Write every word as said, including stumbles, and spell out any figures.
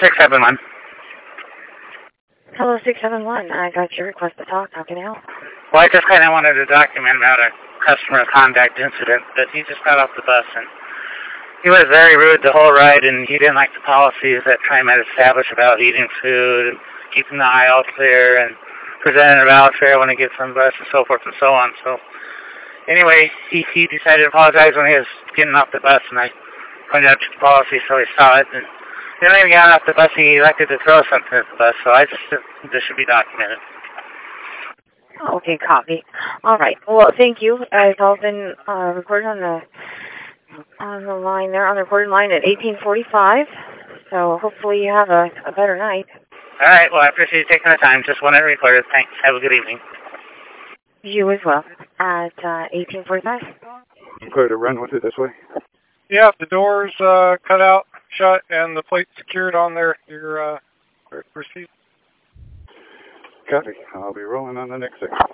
six seven one. Hello, six seven one. I got your request to talk. How can I help? Well, I just kind of wanted to document about a customer contact incident, but he just got off the bus, and he was very rude the whole ride, and he didn't like the policies that TriMet established about eating food and keeping the aisle clear and presenting a valid fare when he gets on the bus and so forth and so on. So anyway, he, he decided to apologize when he was getting off the bus, and I pointed out the policy so he saw it. And then when he got off the bus, he elected to throw something at the bus, so I just, this should be documented. Okay, copy. All right. Well, thank you. Uh, it's all been uh, recorded on the on the line there, on the recorded line at eighteen forty-five. So hopefully you have a, a better night. All right. Well, I appreciate you taking the time. Just wanted to record it. Thanks. Have a good evening. You as well. At uh, eighteen forty-five. I'm clear to run with it this way? Yeah, the doors uh, cut out, shut, and the plate secured on there. You're uh, proceed. Copy. I'll be rolling on the next section.